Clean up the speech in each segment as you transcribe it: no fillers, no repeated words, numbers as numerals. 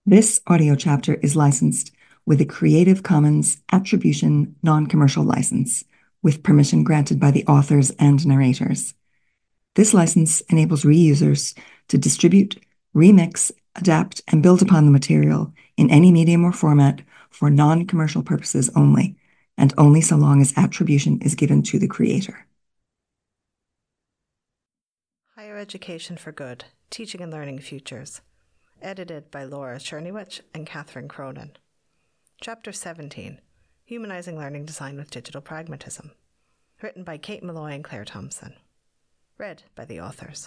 This audio chapter is licensed with a Creative Commons Attribution Non-Commercial License, with permission granted by the authors and narrators. This license enables reusers to distribute, remix, adapt, and build upon the material in any medium or format for non-commercial purposes only, and only so long as attribution is given to the creator. Higher Education for Good, Teaching and Learning Futures. Edited by Laura Cherniewicz and Catherine Cronin. Chapter 17, Humanizing Learning Design with Digital Pragmatism. Written by Kate Malloy and Claire Thompson. Read by the authors.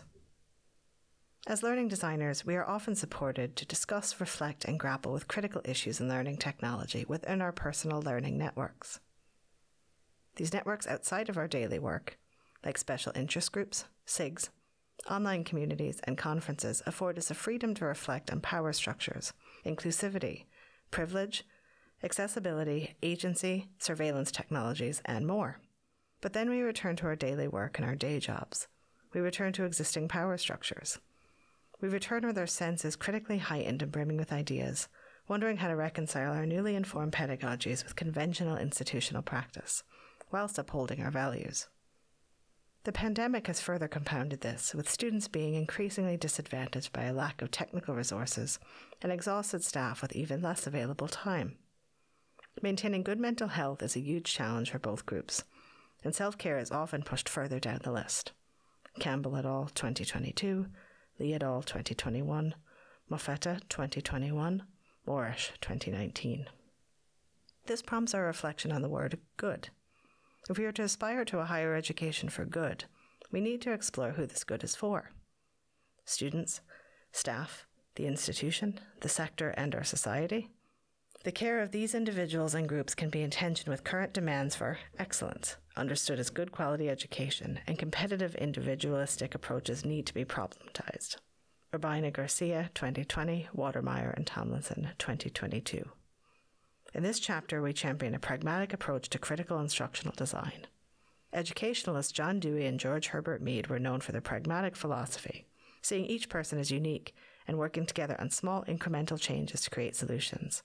As learning designers, we are often supported to discuss, reflect, and grapple with critical issues in learning technology within our personal learning networks. These networks outside of our daily work, like special interest groups, SIGs, online communities and conferences, afford us a freedom to reflect on power structures, inclusivity, privilege, accessibility, agency, surveillance technologies, and more. But then we return to our daily work and our day jobs. We return to existing power structures. We return with our senses critically heightened and brimming with ideas, wondering how to reconcile our newly informed pedagogies with conventional institutional practice, whilst upholding our values. The pandemic has further compounded this, with students being increasingly disadvantaged by a lack of technical resources and exhausted staff with even less available time. Maintaining good mental health is a huge challenge for both groups, and self-care is often pushed further down the list. Campbell et al. 2022, Lee et al. 2021, Moffetta 2021, Moorish 2019. This prompts our reflection on the word good. If we are to aspire to a higher education for good, we need to explore who this good is for. Students, staff, the institution, the sector, and our society. The care of these individuals and groups can be in tension with current demands for excellence, understood as good quality education, and competitive individualistic approaches need to be problematized. Urbina Garcia, 2020, Watermeyer and Tomlinson, 2022. In this chapter, we champion a pragmatic approach to critical instructional design. Educationalists John Dewey and George Herbert Mead were known for their pragmatic philosophy, seeing each person as unique and working together on small incremental changes to create solutions.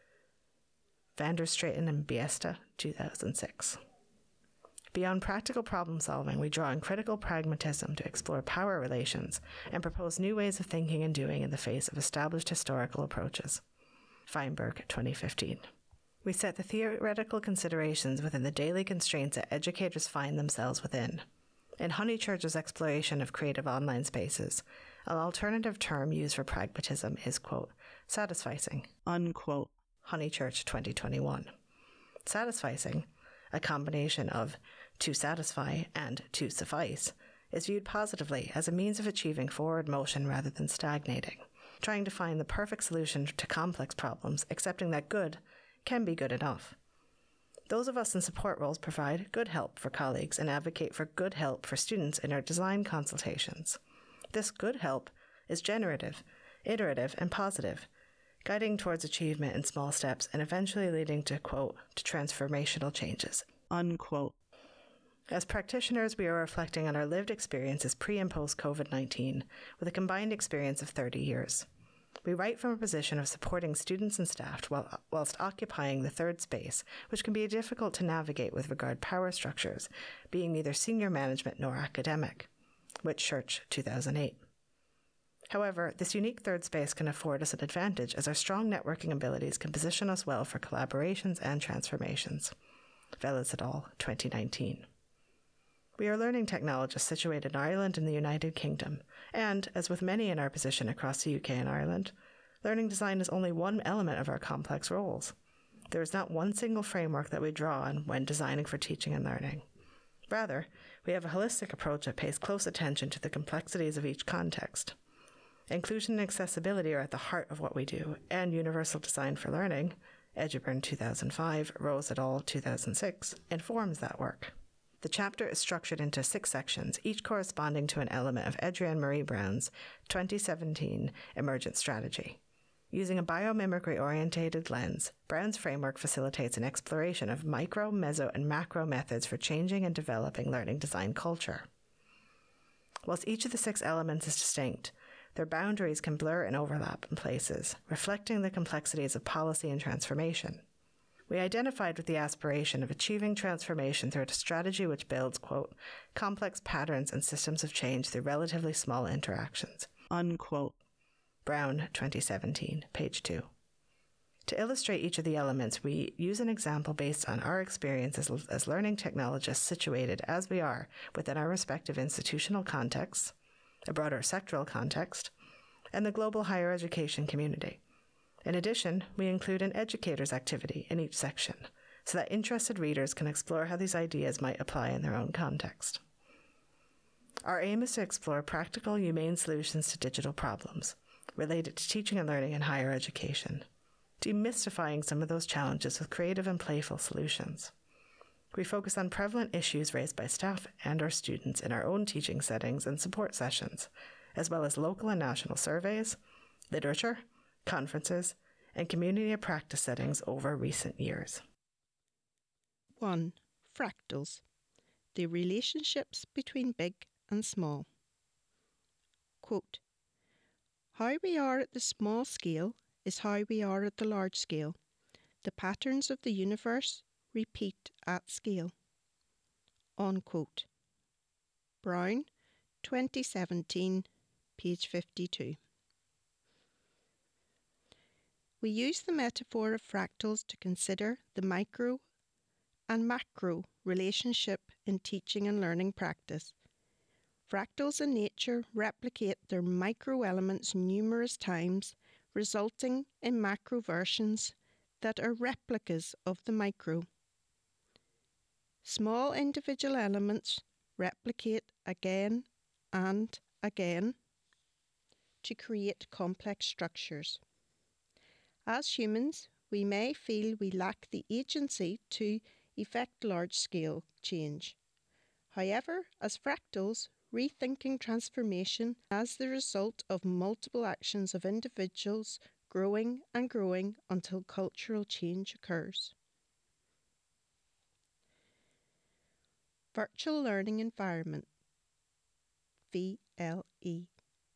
Van der Straeten and Biesta, 2006. Beyond practical problem solving, we draw on critical pragmatism to explore power relations and propose new ways of thinking and doing in the face of established historical approaches. Feinberg, 2015. We set the theoretical considerations within the daily constraints that educators find themselves within. In Honeychurch's exploration of creative online spaces, an alternative term used for pragmatism is, quote, satisficing, unquote. Honeychurch 2021. Satisficing, a combination of to satisfy and to suffice, is viewed positively as a means of achieving forward motion rather than stagnating, trying to find the perfect solution to complex problems, accepting that good can be good enough. Those of us in support roles provide good help for colleagues and advocate for good help for students in our design consultations. This good help is generative, iterative, and positive, guiding towards achievement in small steps and eventually leading to, quote, to transformational changes, unquote. As practitioners, we are reflecting on our lived experiences pre- and post-COVID-19 with a combined experience of 30 years. We write from a position of supporting students and staff whilst occupying the third space, which can be difficult to navigate with regard power structures, being neither senior management nor academic. Whitchurch, 2008. However, this unique third space can afford us an advantage as our strong networking abilities can position us well for collaborations and transformations. Velez et al., 2019. We are learning technologists situated in Ireland and the United Kingdom, and, as with many in our position across the UK and Ireland, learning design is only one element of our complex roles. There is not one single framework that we draw on when designing for teaching and learning. Rather, we have a holistic approach that pays close attention to the complexities of each context. Inclusion and accessibility are at the heart of what we do, and universal design for learning, Edgeburn 2005, Rose et al. 2006, informs that work. The chapter is structured into 6 sections, each corresponding to an element of Adrienne Marie Brown's 2017 Emergent Strategy. Using a biomimicry-orientated lens, Brown's framework facilitates an exploration of micro, meso, and macro methods for changing and developing learning design culture. Whilst each of the 6 elements is distinct, Their boundaries can blur and overlap in places, reflecting the complexities of policy and transformation. We identified with the aspiration of achieving transformation through a strategy which builds, quote, complex patterns and systems of change through relatively small interactions, unquote. Brown, 2017, page 2. To illustrate each of the elements, we use an example based on our experience as learning technologists situated as we are within our respective institutional contexts, a broader sectoral context, and the global higher education community. In addition, we include an educator's activity in each section, so that interested readers can explore how these ideas might apply in their own context. Our aim is to explore practical, humane solutions to digital problems related to teaching and learning in higher education, demystifying some of those challenges with creative and playful solutions. We focus on prevalent issues raised by staff and our students in our own teaching settings and support sessions, as well as local and national surveys, literature, conferences, and community of practice settings over recent years. 1. Fractals. The relationships between big and small. Quote, how we are at the small scale is how we are at the large scale. The patterns of the universe repeat at scale. Unquote. Brown, 2017, page 52. We use the metaphor of fractals to consider the micro and macro relationship in teaching and learning practice. Fractals in nature replicate their micro elements numerous times, resulting in macro versions that are replicas of the micro. Small individual elements replicate again and again to create complex structures. As humans, we may feel we lack the agency to effect large-scale change. However, as fractals, rethinking transformation as the result of multiple actions of individuals growing and growing until cultural change occurs. Virtual Learning Environment, VLE.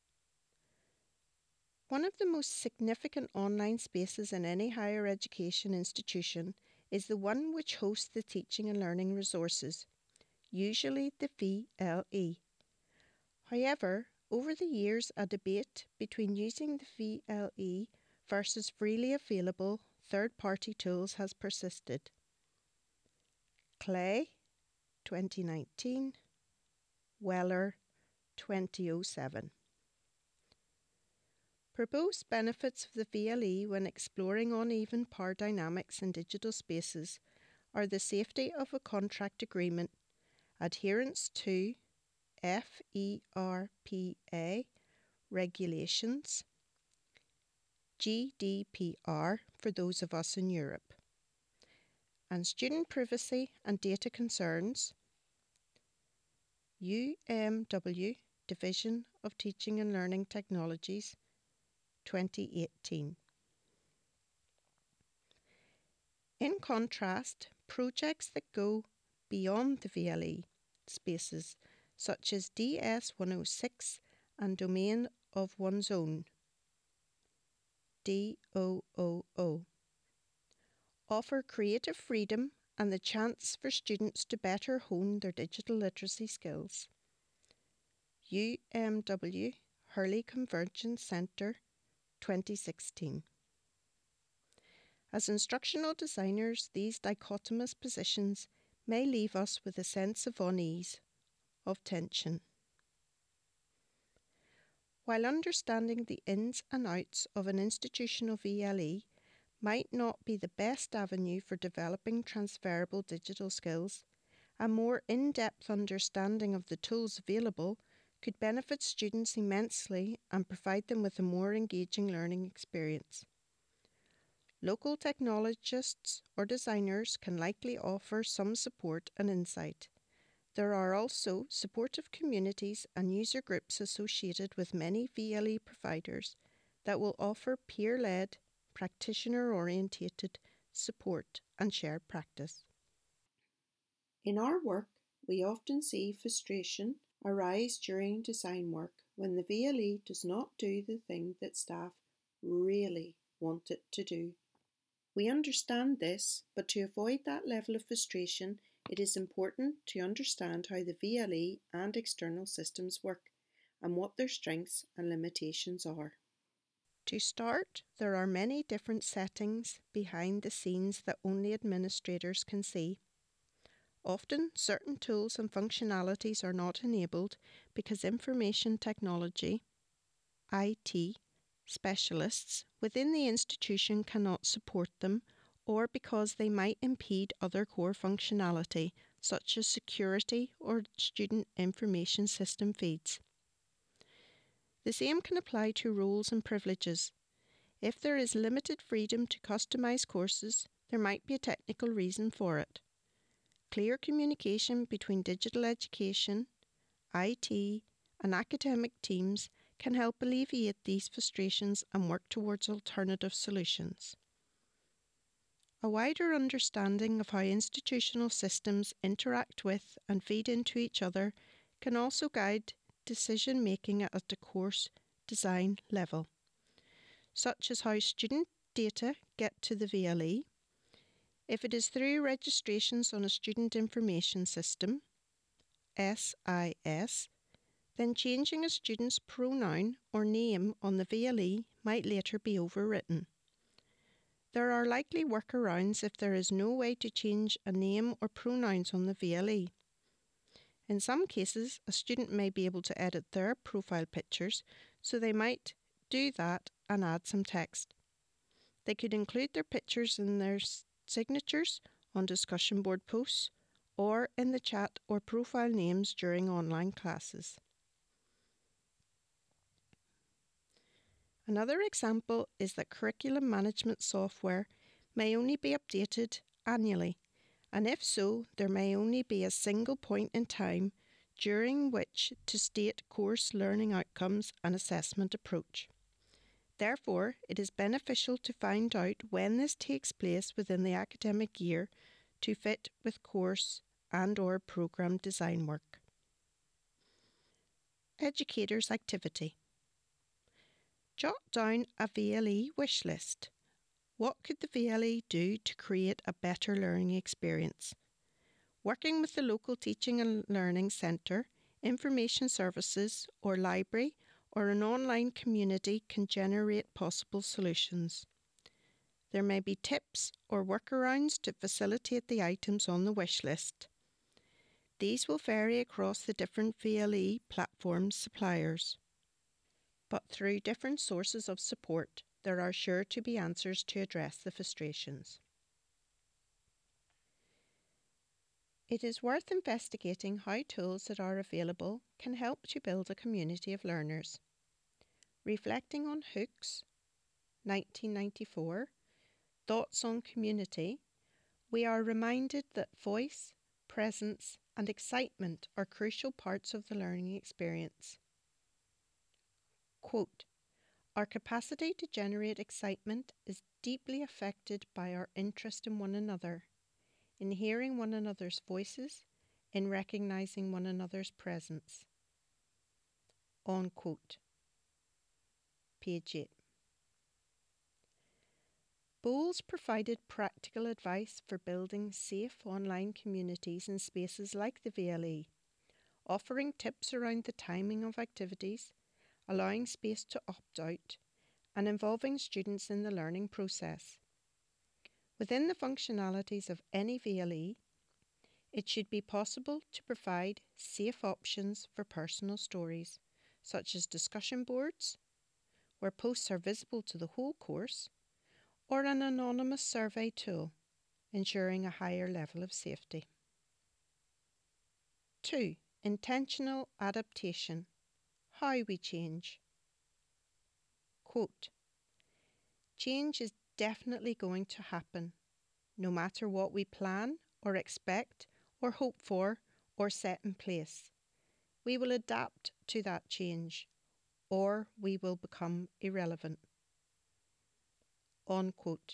One of the most significant online spaces in any higher education institution is the one which hosts the teaching and learning resources, usually the VLE. However, over the years, a debate between using the VLE versus freely available third-party tools has persisted. Clay, 2019, Weller, 2007. Proposed benefits of the VLE when exploring uneven power dynamics in digital spaces are the safety of a contract agreement, adherence to FERPA regulations, GDPR for those of us in Europe, and student privacy and data concerns, UMW Division of Teaching and Learning Technologies, 2018. In contrast, projects that go beyond the VLE spaces, such as DS106 and Domain of One's Own, DOOO, offer creative freedom and the chance for students to better hone their digital literacy skills. UMW Hurley Convergence Centre, 2016. As instructional designers, these dichotomous positions may leave us with a sense of unease, of tension. While understanding the ins and outs of an institutional VLE might not be the best avenue for developing transferable digital skills, a more in-depth understanding of the tools available could benefit students immensely and provide them with a more engaging learning experience. Local technologists or designers can likely offer some support and insight. There are also supportive communities and user groups associated with many VLE providers that will offer peer-led, practitioner-orientated support and shared practice. In our work, we often see frustration arise during design work when the VLE does not do the thing that staff really want it to do. We understand this, but to avoid that level of frustration, it is important to understand how the VLE and external systems work and what their strengths and limitations are. To start, there are many different settings behind the scenes that only administrators can see. Often, certain tools and functionalities are not enabled because information technology, IT, specialists within the institution cannot support them, or because they might impede other core functionality such as security or student information system feeds. The same can apply to roles and privileges. If there is limited freedom to customise courses, there might be a technical reason for it. Clear communication between digital education, IT, and academic teams can help alleviate these frustrations and work towards alternative solutions. A wider understanding of how institutional systems interact with and feed into each other can also guide decision making at a course design level, such as how student data get to the VLE. If it is through registrations on a student information system, SIS, then changing a student's pronoun or name on the VLE might later be overwritten. There are likely workarounds if there is no way to change a name or pronouns on the VLE. In some cases, a student may be able to edit their profile pictures, so they might do that and add some text. They could include their pictures in their signatures on discussion board posts or in the chat or profile names during online classes. Another example is that curriculum management software may only be updated annually, and if so, there may only be a single point in time during which to state course learning outcomes and assessment approach. Therefore, it is beneficial to find out when this takes place within the academic year to fit with course and/or programme design work. Educators' activity. Jot down a VLE wish list. What could the VLE do to create a better learning experience? Working with the local teaching and learning centre, information services or library or an online community can generate possible solutions. There may be tips or workarounds to facilitate the items on the wish list. These will vary across the different VLE platform suppliers. But through different sources of support, there are sure to be answers to address the frustrations. It is worth investigating how tools that are available can help to build a community of learners. Reflecting on Hooks, 1994, Thoughts on Community, we are reminded that voice, presence, and excitement are crucial parts of the learning experience. Quote, "Our capacity to generate excitement is deeply affected by our interest in one another, in hearing one another's voices, in recognising one another's presence." Unquote. Page 8. Bowles provided practical advice for building safe online communities in spaces like the VLE, offering tips around the timing of activities, allowing space to opt out, and involving students in the learning process. Within the functionalities of any VLE, it should be possible to provide safe options for personal stories, such as discussion boards, where posts are visible to the whole course, or an anonymous survey tool, ensuring a higher level of safety. 2. Intentional adaptation. How we change. Quote, "Change is definitely going to happen, no matter what we plan or expect or hope for or set in place. We will adapt to that change, or we will become irrelevant." Unquote.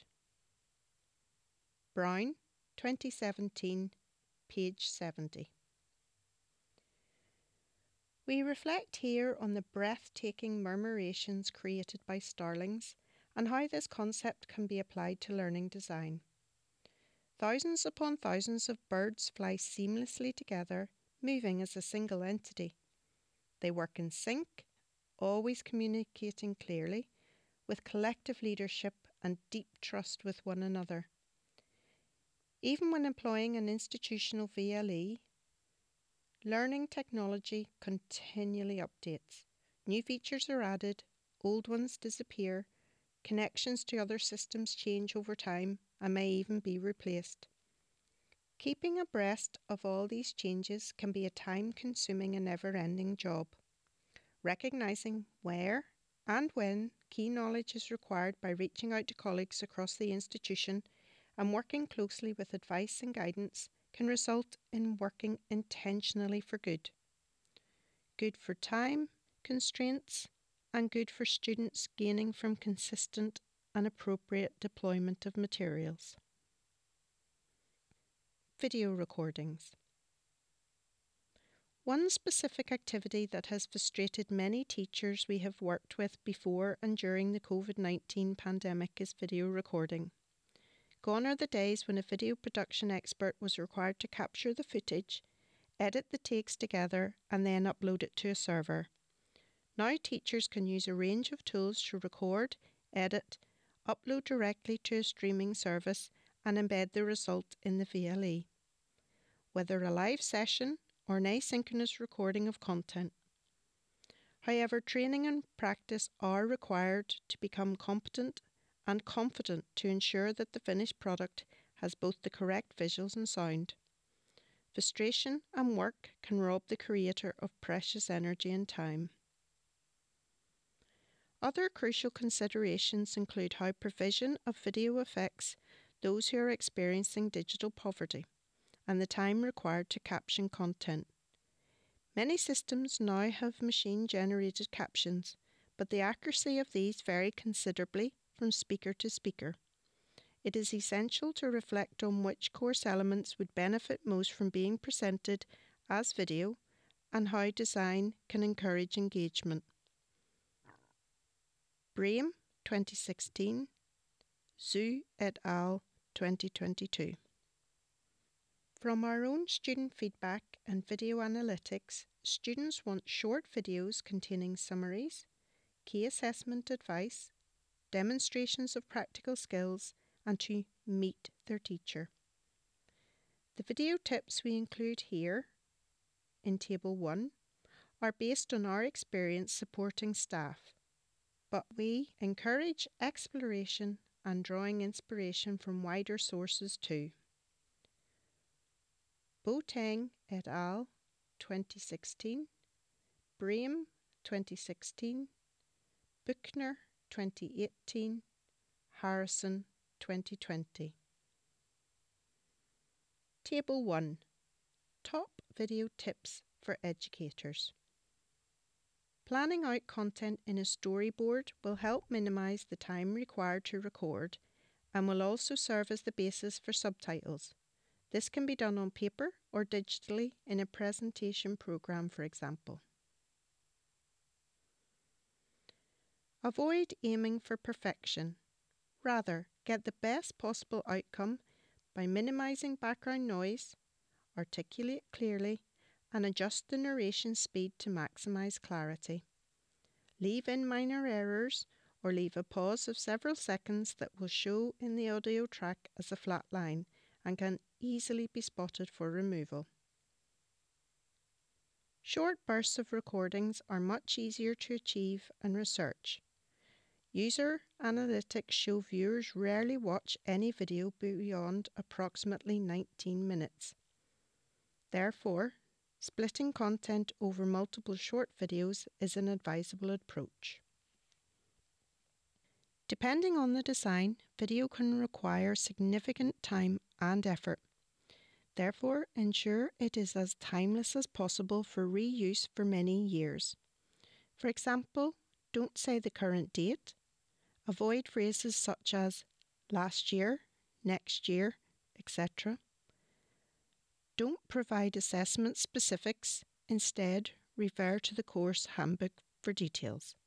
Brown, 2017, page 70. We reflect here on the breathtaking murmurations created by starlings and how this concept can be applied to learning design. Thousands upon thousands of birds fly seamlessly together, moving as a single entity. They work in sync, always communicating clearly, with collective leadership and deep trust with one another. Even when employing an institutional VLE, learning technology continually updates. New features are added, old ones disappear, connections to other systems change over time and may even be replaced. Keeping abreast of all these changes can be a time-consuming and never-ending job. Recognising where and when key knowledge is required by reaching out to colleagues across the institution and working closely with advice and guidance can result in working intentionally for good. Good for time constraints and good for students gaining from consistent and appropriate deployment of materials. Video recordings. One specific activity that has frustrated many teachers we have worked with before and during the COVID-19 pandemic is video recording. Gone are the days when a video production expert was required to capture the footage, edit the takes together and then upload it to a server. Now teachers can use a range of tools to record, edit, upload directly to a streaming service and embed the result in the VLE. Whether a live session or an asynchronous recording of content. However, training and practice are required to become competent and confident to ensure that the finished product has both the correct visuals and sound. Frustration and work can rob the creator of precious energy and time. Other crucial considerations include how provision of video affects those who are experiencing digital poverty and the time required to caption content. Many systems now have machine-generated captions, but the accuracy of these vary considerably from speaker to speaker. It is essential to reflect on which course elements would benefit most from being presented as video and how design can encourage engagement. Brahim, 2016, Zhu et al. 2022. From our own student feedback and video analytics, students want short videos containing summaries, key assessment advice, demonstrations of practical skills, and to meet their teacher. The video tips we include here in Table 1 are based on our experience supporting staff, but we encourage exploration and drawing inspiration from wider sources too. Boateng et al. 2016, Brahim 2016, Buchner 2018, Harrison 2020. Table 1. Top video tips for educators. Planning out content in a storyboard will help minimise the time required to record and will also serve as the basis for subtitles. This can be done on paper or digitally in a presentation program, for example. Avoid aiming for perfection. Rather, get the best possible outcome by minimising background noise, articulate clearly, and adjust the narration speed to maximise clarity. Leave in minor errors or leave a pause of several seconds that will show in the audio track as a flat line and can easily be spotted for removal. Short bursts of recordings are much easier to achieve and research. User analytics show viewers rarely watch any video beyond approximately 19 minutes. Therefore, splitting content over multiple short videos is an advisable approach. Depending on the design, video can require significant time and effort. Therefore, ensure it is as timeless as possible for reuse for many years. For example, don't say the current date. Avoid phrases such as last year, next year, etc. Don't provide assessment specifics. Instead, refer to the course handbook for details.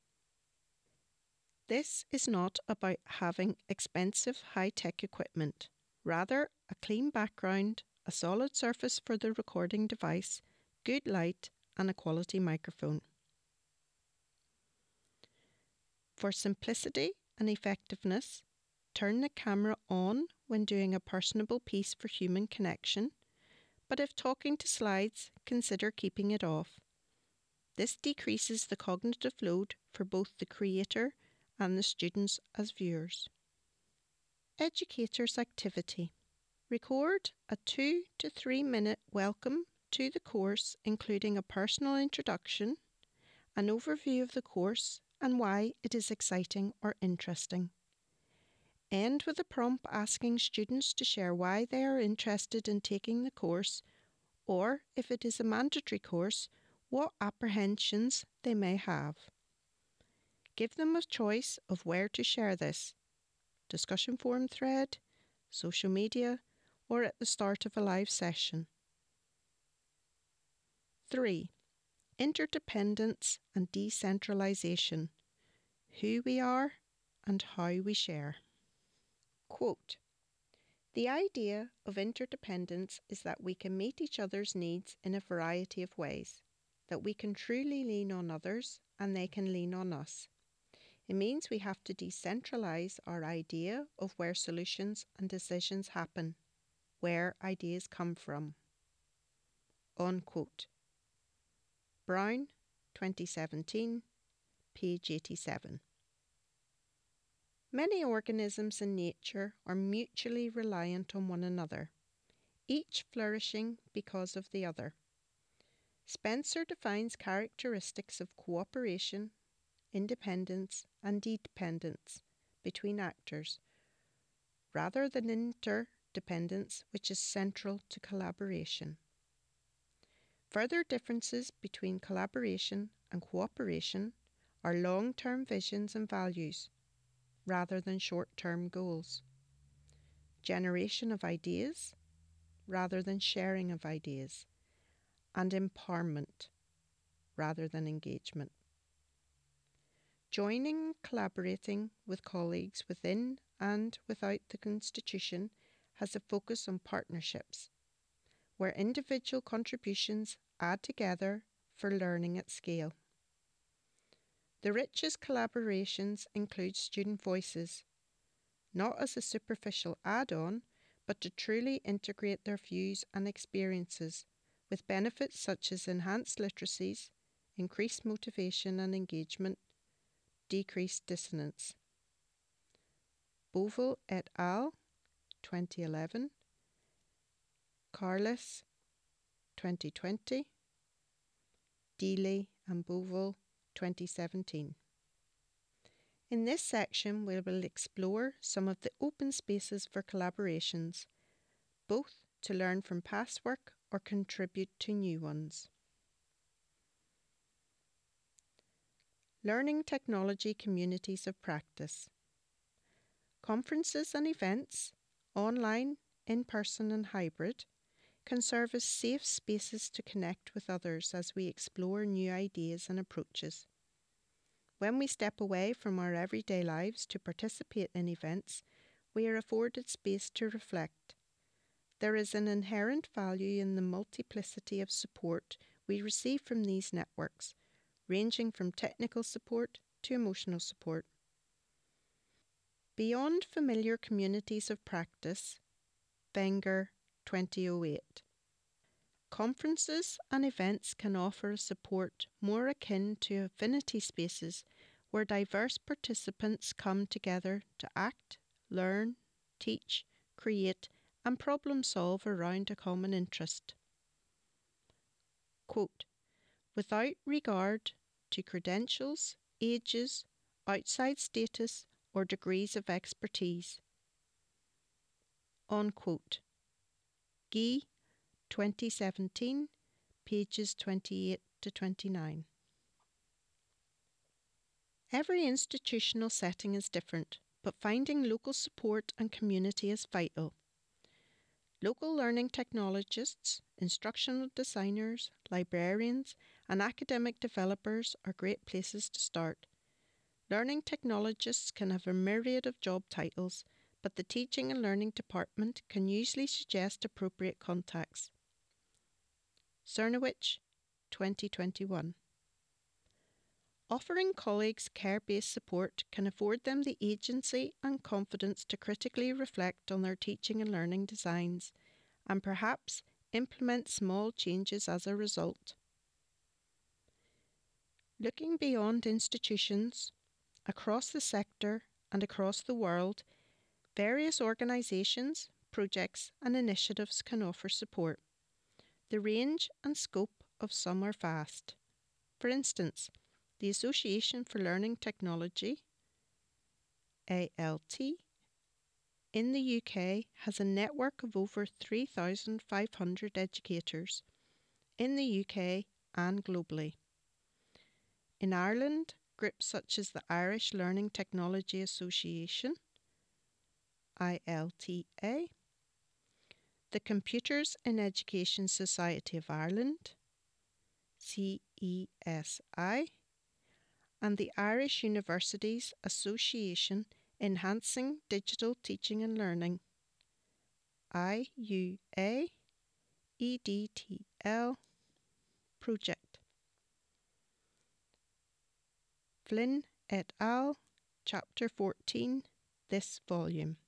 This is not about having expensive high-tech equipment, rather a clean background, a solid surface for the recording device, good light and a quality microphone. For simplicity and effectiveness, turn the camera on when doing a personable piece for human connection, but if talking to slides, consider keeping it off. This decreases the cognitive load for both the creator and the students as viewers. Educator's activity. Record a 2 to 3 minute welcome to the course, including a personal introduction, an overview of the course and why it is exciting or interesting. End with a prompt asking students to share why they are interested in taking the course, or if it is a mandatory course, what apprehensions they may have. Give them a choice of where to share this: discussion forum thread, social media, or at the start of a live session. 3. Interdependence and decentralisation. Who we are and how we share. Quote, "The idea of interdependence is that we can meet each other's needs in a variety of ways, that we can truly lean on others and they can lean on us. It means we have to decentralise our idea of where solutions and decisions happen, where ideas come from." Unquote. Brown, 2017, page 87. Many organisms in nature are mutually reliant on one another, each flourishing because of the other. Spencer defines characteristics of cooperation, independence and dependence between actors, rather than interdependence, which is central to collaboration. Further differences between collaboration and cooperation are long-term visions and values, rather than short-term goals. Generation of ideas, rather than sharing of ideas. And empowerment, rather than engagement. Joining and collaborating with colleagues within and without the institution has a focus on partnerships, where individual contributions add together for learning at scale. The richest collaborations include student voices, not as a superficial add-on, but to truly integrate their views and experiences, with benefits such as enhanced literacies, increased motivation and engagement, decreased dissonance. Bovell et al., 2011, Carless, 2020, Deely and Bovell, 2017. In this section, we will explore some of the open spaces for collaborations, both to learn from past work or contribute to new ones. Learning technology communities of practice. Conferences and events, online, in-person and hybrid, can serve as safe spaces to connect with others as we explore new ideas and approaches. When we step away from our everyday lives to participate in events, we are afforded space to reflect. There is an inherent value in the multiplicity of support we receive from these networks, ranging from technical support to emotional support. Beyond familiar communities of practice, Wenger, 2008. Conferences and events can offer a support more akin to affinity spaces where diverse participants come together to act, learn, teach, create, and problem solve around a common interest. Quote, "Without regard to credentials, ages, outside status, or degrees of expertise." Unquote. Guy, 2017, pages 28 to 29. Every institutional setting is different, but finding local support and community is vital. Local learning technologists, instructional designers, librarians, and academic developers are great places to start. Learning technologists can have a myriad of job titles, but the Teaching and Learning Department can usually suggest appropriate contacts. Czernowicz, 2021. Offering colleagues care-based support can afford them the agency and confidence to critically reflect on their teaching and learning designs, and perhaps implement small changes as a result. Looking beyond institutions, across the sector and across the world, various organisations, projects and initiatives can offer support. The range and scope of some are vast. For instance, the Association for Learning Technology, ALT, in the UK has a network of over 3,500 educators in the UK and globally. In Ireland, groups such as the Irish Learning Technology Association, ILTA, the Computers in Education Society of Ireland, CESI, and the Irish Universities Association Enhancing Digital Teaching and Learning, IUA EDTL project. Flynn et al., Chapter 14, this volume,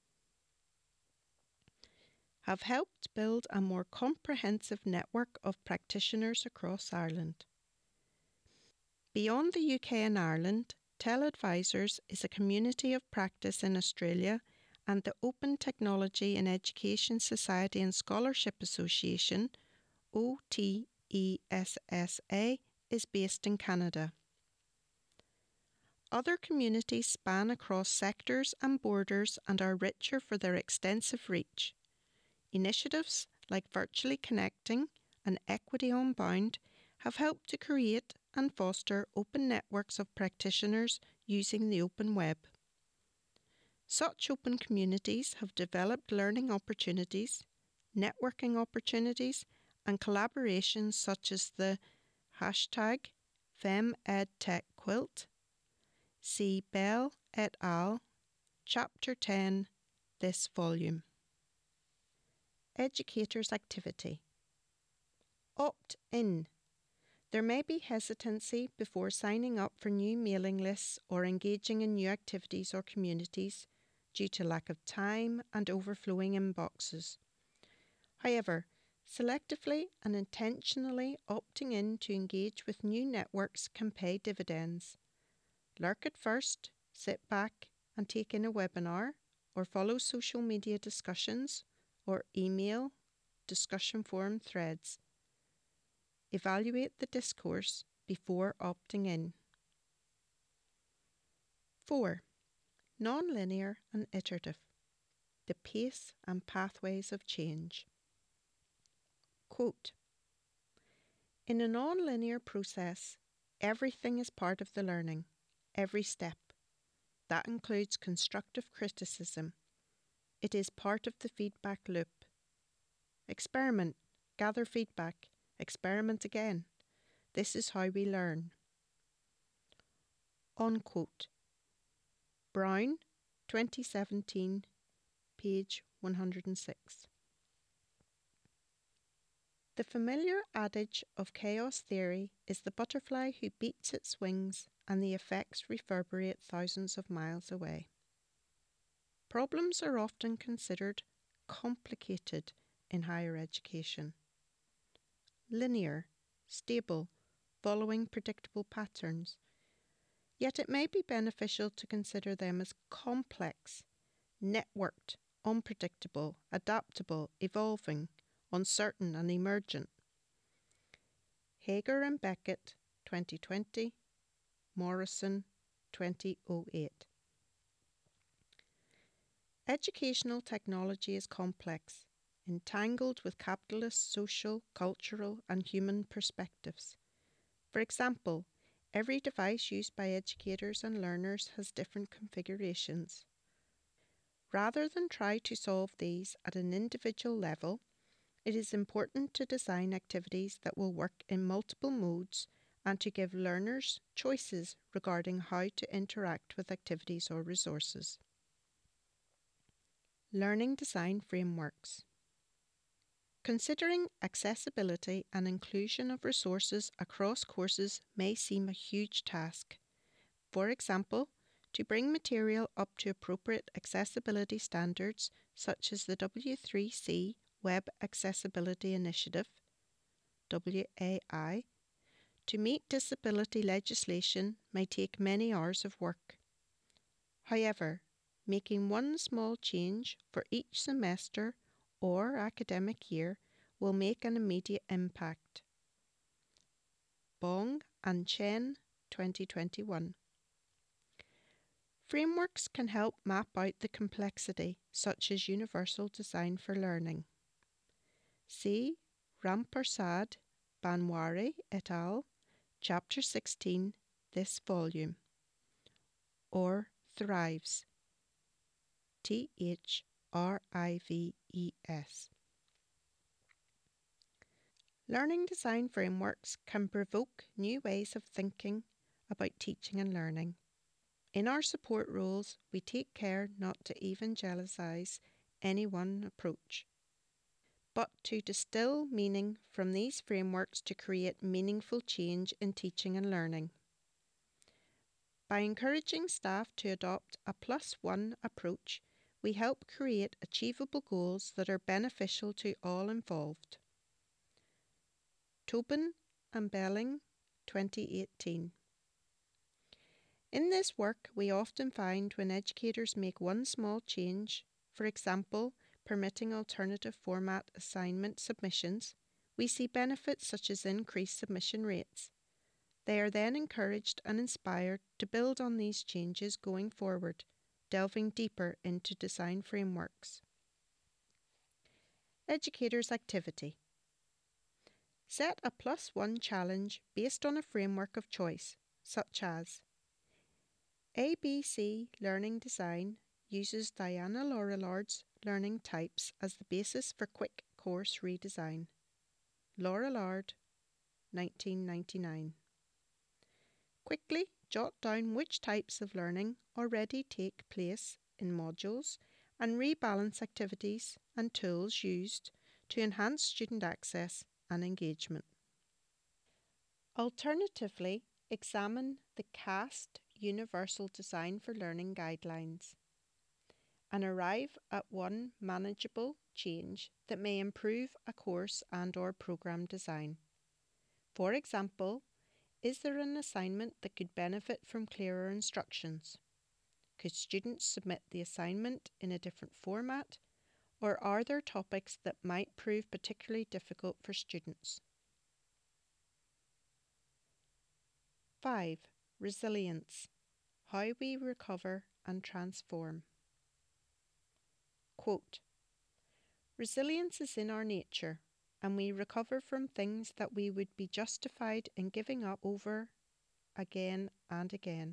have helped build a more comprehensive network of practitioners across Ireland. Beyond the UK and Ireland, TEL Advisors is a community of practice in Australia, and the Open Technology in Education Society and Scholarship Association, OTESSA, is based in Canada. Other communities span across sectors and borders and are richer for their extensive reach. Initiatives like Virtually Connecting and Equity Unbound have helped to create and foster open networks of practitioners using the open web. Such open communities have developed learning opportunities, networking opportunities, and collaborations such as the hashtag FemEdTechQuilt. See Bell et al., Chapter 10, this volume. Educators' activity. Opt-in. There may be hesitancy before signing up for new mailing lists or engaging in new activities or communities due to lack of time and overflowing inboxes. However, selectively and intentionally opting in to engage with new networks can pay dividends. Lurk at first, sit back and take in a webinar, or follow social media discussions, or email, discussion forum threads. Evaluate the discourse before opting in. 4. Non-linear and iterative. The pace and pathways of change. Quote, in a non-linear process, everything is part of the learning, every step. That includes constructive criticism. It is part of the feedback loop. Experiment, gather feedback, experiment again. This is how we learn. Unquote. Brown, 2017, page 106. The familiar adage of chaos theory is the butterfly who beats its wings and the effects reverberate thousands of miles away. Problems are often considered complicated in higher education. Linear, stable, following predictable patterns. Yet it may be beneficial to consider them as complex, networked, unpredictable, adaptable, evolving, uncertain and emergent. Hager and Beckett, 2020, Morrison, 2008. Educational technology is complex, entangled with capitalist, social, cultural and human perspectives. For example, every device used by educators and learners has different configurations. Rather than try to solve these at an individual level, it is important to design activities that will work in multiple modes and to give learners choices regarding how to interact with activities or resources. Learning design frameworks. Considering accessibility and inclusion of resources across courses may seem a huge task. For example, to bring material up to appropriate accessibility standards such as the W3C Web Accessibility Initiative, WAI, to meet disability legislation may take many hours of work. However, making one small change for each semester or academic year will make an immediate impact. Bong and Chen, 2021. Frameworks can help map out the complexity, such as universal design for learning. See Rampersad, Banwari et al., Chapter 16, this volume, or Thrives, THRIVES. Learning design frameworks can provoke new ways of thinking about teaching and learning. In our support roles, we take care not to evangelize any one approach, but to distill meaning from these frameworks to create meaningful change in teaching and learning. By encouraging staff to adopt a +1 approach, we help create achievable goals that are beneficial to all involved. Tobin and Belling, 2018. In this work, we often find when educators make one small change, for example, permitting alternative format assignment submissions, we see benefits such as increased submission rates. They are then encouraged and inspired to build on these changes going forward, delving deeper into design frameworks. Educators' activity. Set a +1 challenge based on a framework of choice, such as ABC Learning Design uses Diana Laurillard's learning types as the basis for quick course redesign. Laurillard, 1999. Quickly jot down which types of learning already take place in modules and rebalance activities and tools used to enhance student access and engagement. Alternatively, examine the CAST Universal Design for Learning guidelines and arrive at one manageable change that may improve a course and/or program design. For example, is there an assignment that could benefit from clearer instructions? Could students submit the assignment in a different format? Or are there topics that might prove particularly difficult for students? 5. Resilience. How we recover and transform. Quote, resilience is in our nature, and we recover from things that we would be justified in giving up over again and again.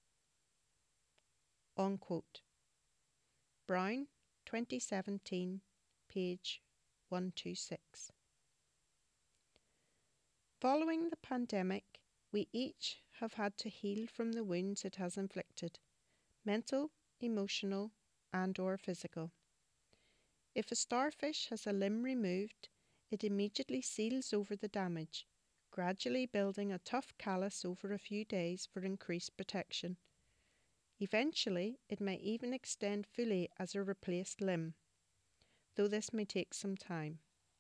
Unquote. Brown, 2017, page 126. Following the pandemic, we each have had to heal from the wounds it has inflicted, mental, emotional, and/or physical. If a starfish has a limb removed, it immediately seals over the damage, gradually building a tough callus over a few days for increased protection. Eventually, it may even extend fully as a replaced limb, though this may take some time.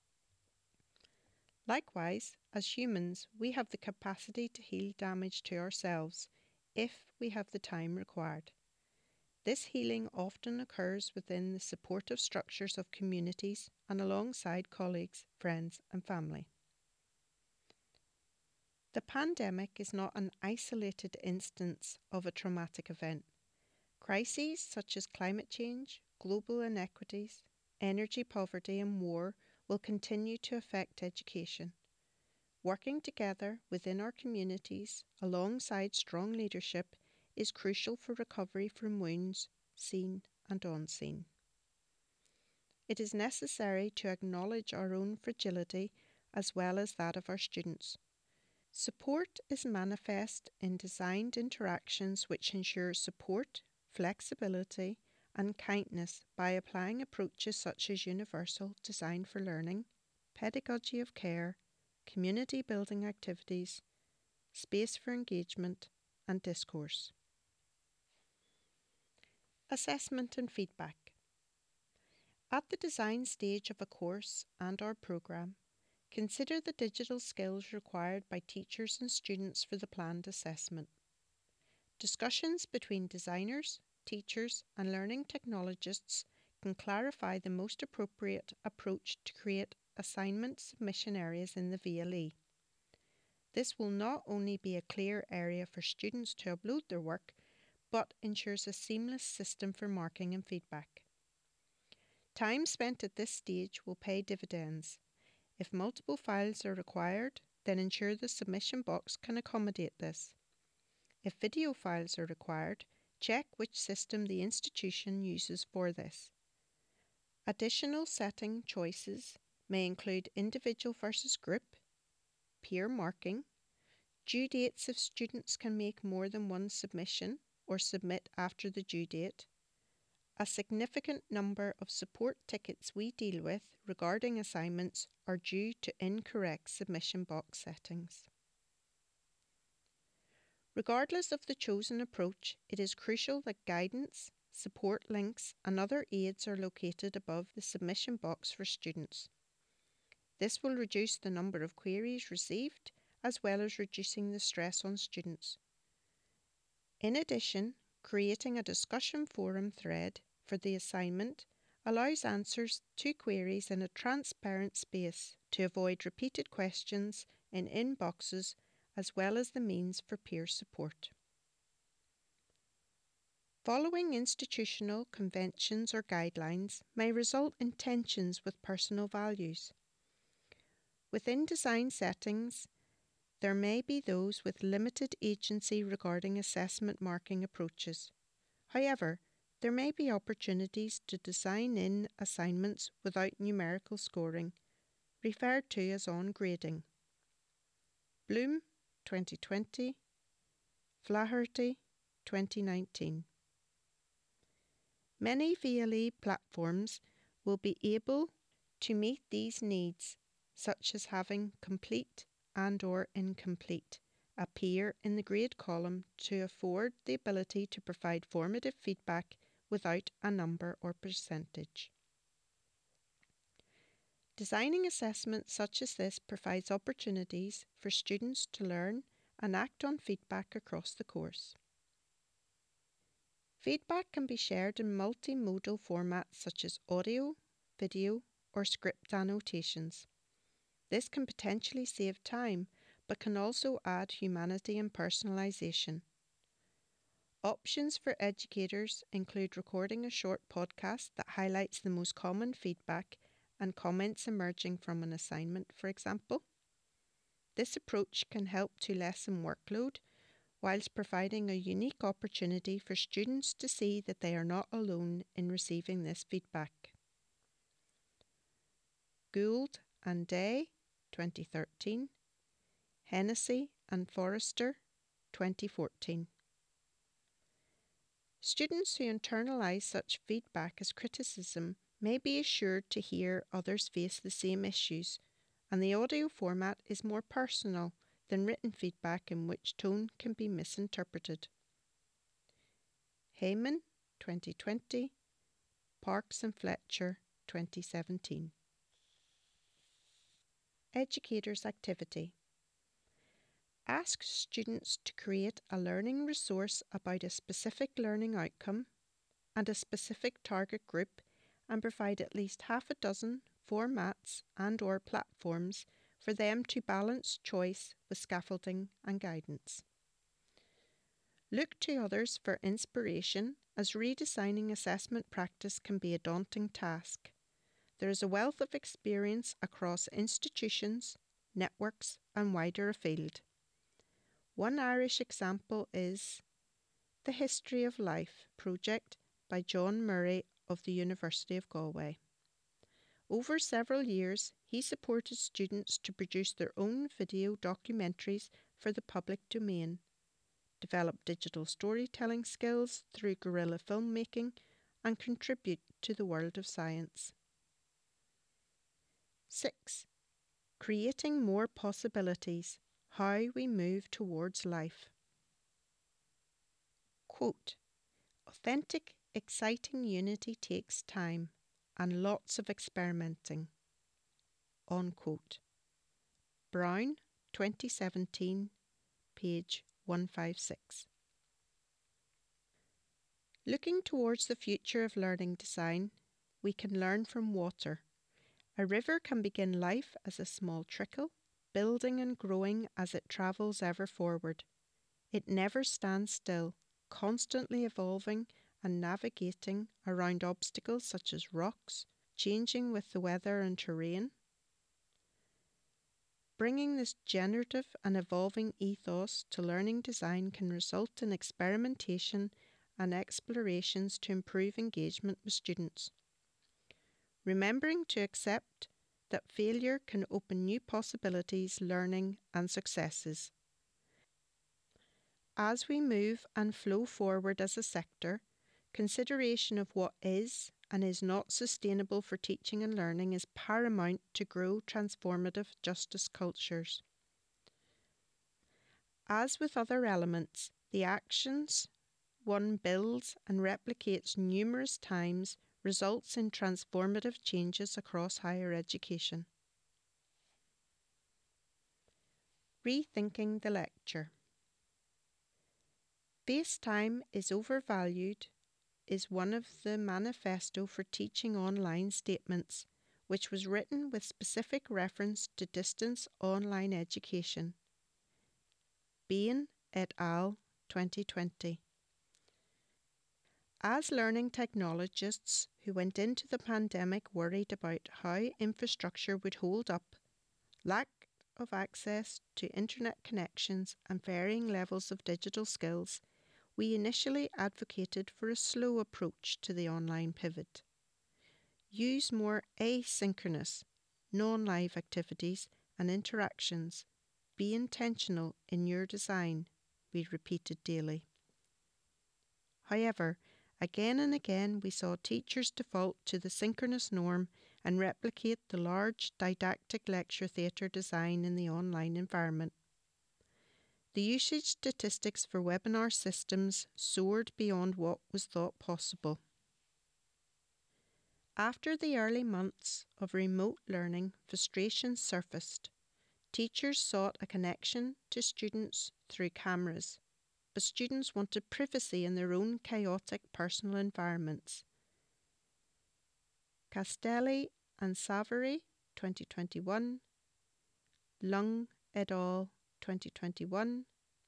Likewise, as humans, we have the capacity to heal damage to ourselves if we have the time required. This healing often occurs within the supportive structures of communities and alongside colleagues, friends, and family. The pandemic is not an isolated instance of a traumatic event. Crises such as climate change, global inequities, energy poverty, and war will continue to affect education. Working together within our communities alongside strong leadership is crucial for recovery from wounds, seen and unseen. It is necessary to acknowledge our own fragility as well as that of our students. Support is manifest in designed interactions which ensure support, flexibility, and kindness by applying approaches such as universal design for learning, pedagogy of care, community building activities, space for engagement, and discourse. Assessment and feedback. At the design stage of a course and/or programme, consider the digital skills required by teachers and students for the planned assessment. Discussions between designers, teachers, and learning technologists can clarify the most appropriate approach to create assignment submission areas in the VLE. This will not only be a clear area for students to upload their work, but ensures a seamless system for marking and feedback. Time spent at this stage will pay dividends. If multiple files are required, then ensure the submission box can accommodate this. If video files are required, check which system the institution uses for this. Additional setting choices may include individual versus group, peer marking, due dates if students can make more than one submission or submit after the due date. A significant number of support tickets we deal with regarding assignments are due to incorrect submission box settings. Regardless of the chosen approach, it is crucial that guidance, support links, and other aids are located above the submission box for students. This will reduce the number of queries received, as well as reducing the stress on students. In addition, creating a discussion forum thread for the assignment allows answers to queries in a transparent space to avoid repeated questions in inboxes, as well as the means for peer support. Following institutional conventions or guidelines may result in tensions with personal values. Within design settings, there may be those with limited agency regarding assessment marking approaches. However, there may be opportunities to design in assignments without numerical scoring, referred to as on-grading. Bloom, 2020, Flaherty, 2019. Many VLE platforms will be able to meet these needs, such as having complete and/or incomplete appear in the grade column to afford the ability to provide formative feedback without a number or percentage. Designing assessments such as this provides opportunities for students to learn and act on feedback across the course. Feedback can be shared in multimodal formats such as audio, video, or script annotations. This can potentially save time, but can also add humanity and personalisation. Options for educators include recording a short podcast that highlights the most common feedback and comments emerging from an assignment, for example. This approach can help to lessen workload, whilst providing a unique opportunity for students to see that they are not alone in receiving this feedback. Gould and Day, 2013. Hennessy and Forrester, 2014. Students who internalise such feedback as criticism may be assured to hear others face the same issues, and the audio format is more personal than written feedback in which tone can be misinterpreted. Heyman, 2020, Parks and Fletcher, 2017. Educators' activity. Ask students to create a learning resource about a specific learning outcome and a specific target group, and provide at least half a dozen formats and/or platforms for them to balance choice with scaffolding and guidance. Look to others for inspiration, as redesigning assessment practice can be a daunting task. There is a wealth of experience across institutions, networks, and wider afield. One Irish example is the History of Life project by John Murray of the University of Galway. Over several years, he supported students to produce their own video documentaries for the public domain, develop digital storytelling skills through guerrilla filmmaking, and contribute to the world of science. 6. Creating more possibilities, how we move towards life. Quote, authentic, exciting unity takes time and lots of experimenting. Unquote. Brown, 2017, page 156. Looking towards the future of learning design, we can learn from water. A river can begin life as a small trickle, building and growing as it travels ever forward. It never stands still, constantly evolving and navigating around obstacles such as rocks, changing with the weather and terrain. Bringing this generative and evolving ethos to learning design can result in experimentation and explorations to improve engagement with students. Remembering to accept that failure can open new possibilities, learning and successes. As we move and flow forward as a sector, consideration of what is and is not sustainable for teaching and learning is paramount to grow transformative justice cultures. As with other elements, the actions one builds and replicates numerous times results in transformative changes across higher education. Rethinking the lecture. Face time is overvalued is one of the Manifesto for Teaching Online statements, which was written with specific reference to distance online education. Bain et al. 2020. As learning technologists who went into the pandemic worried about how infrastructure would hold up, lack of access to internet connections and varying levels of digital skills, we initially advocated for a slow approach to the online pivot. Use more asynchronous, non-live activities and interactions. Be intentional in your design, we repeated daily. However, again and again we saw teachers default to the synchronous norm and replicate the large didactic lecture theatre design in the online environment. The usage statistics for webinar systems soared beyond what was thought possible. After the early months of remote learning, frustrations surfaced. Teachers sought a connection to students through cameras, but students wanted privacy in their own chaotic personal environments. Castelli and Savary, 2021, Lung et al., 2021.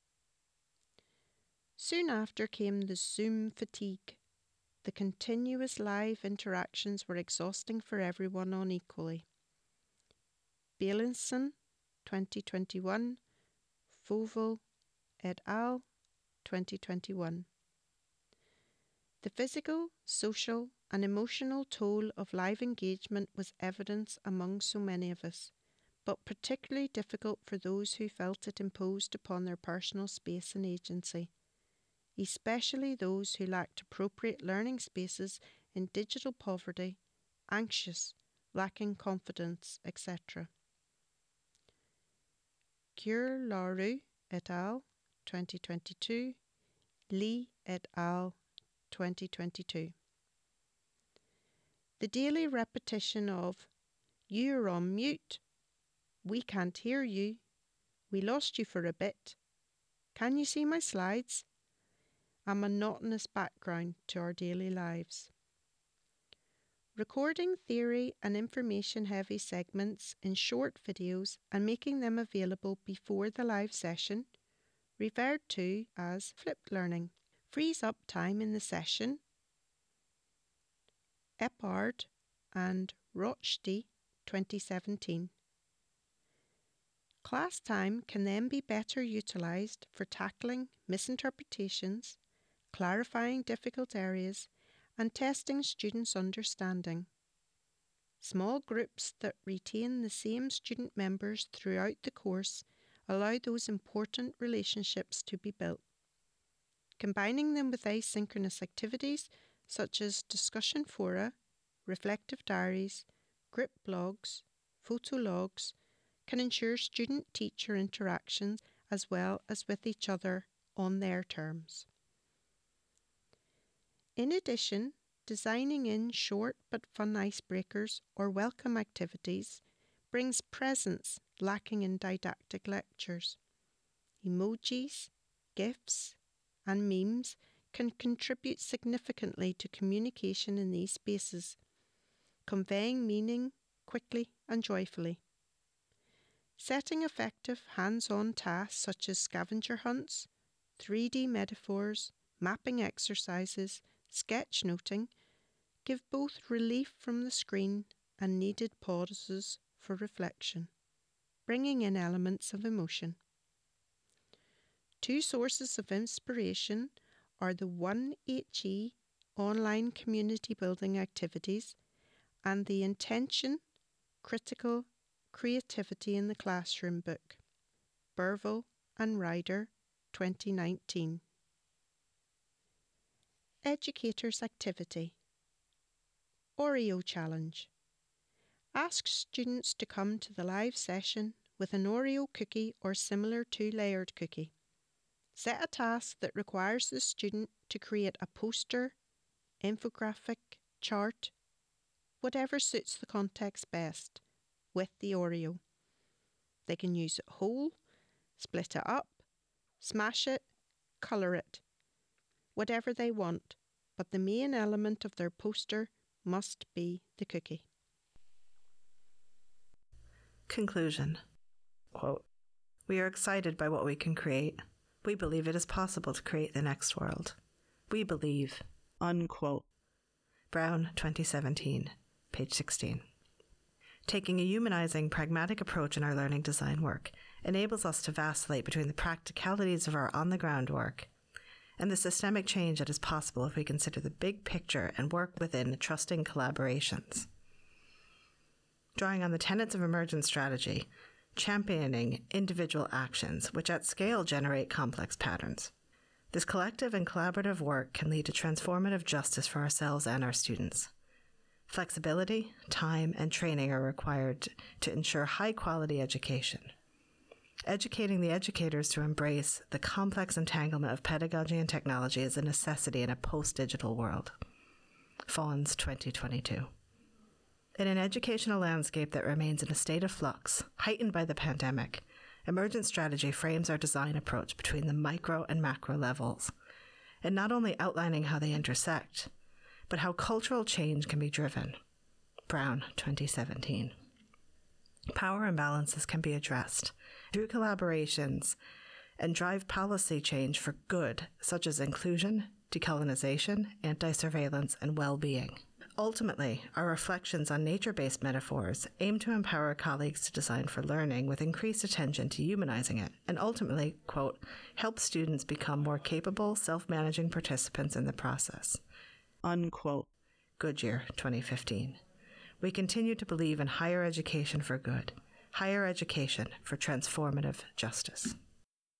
Soon after came the Zoom fatigue. The continuous live interactions were exhausting for everyone unequally. Bailenson, 2021, Fauvel et al., 2021. The physical, social and emotional toll of live engagement was evident among so many of us, but particularly difficult for those who felt it imposed upon their personal space and agency, especially those who lacked appropriate learning spaces in digital poverty, anxious, lacking confidence, etc. Cure-Larue et al., 2022, Lee et al., 2022. The daily repetition of, "You're on mute," "We can't hear you," "We lost you for a bit," "Can you see my slides?" a monotonous background to our daily lives. Recording theory and information-heavy segments in short videos and making them available before the live session, referred to as flipped learning, frees up time in the session. Eppard and Rochdy, 2017. Class time can then be better utilised for tackling misinterpretations, clarifying difficult areas, and testing students' understanding. Small groups that retain the same student members throughout the course allow those important relationships to be built. Combining them with asynchronous activities such as discussion fora, reflective diaries, group blogs, photo logs, can ensure student-teacher interactions as well as with each other on their terms. In addition, designing in short but fun icebreakers or welcome activities brings presence lacking in didactic lectures. Emojis, GIFs, and memes can contribute significantly to communication in these spaces, conveying meaning quickly and joyfully. Setting effective hands-on tasks such as scavenger hunts, 3D metaphors, mapping exercises, sketchnoting give both relief from the screen and needed pauses for reflection, bringing in elements of emotion. Two sources of inspiration are the 1HE online community building activities and the Intention, Critical Creativity in the Classroom book, Burville and Ryder, 2019. Educators' Activity. Oreo Challenge. Ask students to come to the live session with an Oreo cookie or similar two-layered cookie. Set a task that requires the student to create a poster, infographic, chart, whatever suits the context best, with the Oreo. They can use it whole, split it up, smash it, colour it, whatever they want, but the main element of their poster must be the cookie. Conclusion. Quote, "We are excited by what we can create. We believe it is possible to create the next world. We believe." Unquote. Brown, 2017, page 16. Taking a humanizing, pragmatic approach in our learning design work enables us to vacillate between the practicalities of our on-the-ground work and the systemic change that is possible if we consider the big picture and work within trusting collaborations. Drawing on the tenets of emergent strategy, championing individual actions which at scale generate complex patterns. This collective and collaborative work can lead to transformative justice for ourselves and our students. Flexibility, time, and training are required to ensure high-quality education. Educating the educators to embrace the complex entanglement of pedagogy and technology is a necessity in a post-digital world. Fawns, 2022. In an educational landscape that remains in a state of flux, heightened by the pandemic, emergent strategy frames our design approach between the micro and macro levels, and not only outlining how they intersect, but how cultural change can be driven. Brown, 2017. Power imbalances can be addressed through collaborations and drive policy change for good, such as inclusion, decolonization, anti-surveillance, and well-being. Ultimately, our reflections on nature-based metaphors aim to empower colleagues to design for learning with increased attention to humanizing it, and ultimately, quote, help students become more capable, self-managing participants in the process. Unquote. Goodyear, 2015. We continue to believe in higher education for good, higher education for transformative justice.